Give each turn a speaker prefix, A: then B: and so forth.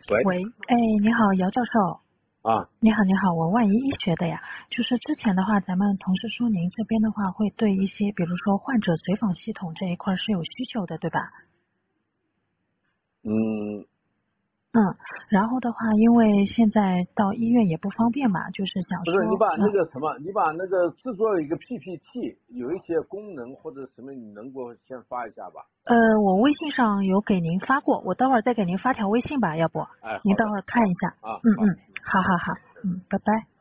A: 喂，
B: 喂，哎，你好，姚教授。
A: 啊，
B: 你好，你好，我万一医学的呀。就是之前的话，咱们同事说您这边的话会对一些，比如说患者随访系统这一块是有需求的，对吧？
A: 嗯，
B: 然后的话，因为现在到医院也不方便嘛，就是想
A: 不是，
B: 说，
A: 你把那个什么，你把那个制作一个 PPT，有一些功能或者什么，你能给我先发一下吧？
B: 我微信上有给您发过，我待会儿再给您发条微信吧，要不？
A: 哎，好的，
B: 您待会儿看
A: 好
B: 一下。
A: 啊，好。
B: 好好好，拜拜。